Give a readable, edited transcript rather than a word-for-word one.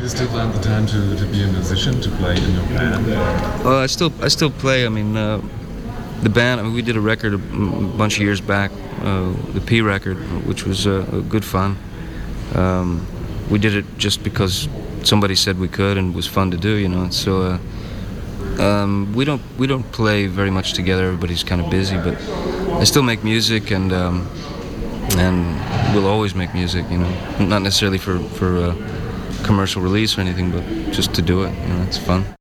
Do you still find the time to be a musician, to play in your band? Well, I still play. I mean, the band. I mean, we did a record a bunch of years back, the P record, which was good fun. We did it just because somebody said we could, and it was fun to do, you know. So we don't play very much together. Everybody's kind of busy, but I still make music, and we'll always make music, you know. Not necessarily for commercial release or anything, but just to do it, you know. It's fun.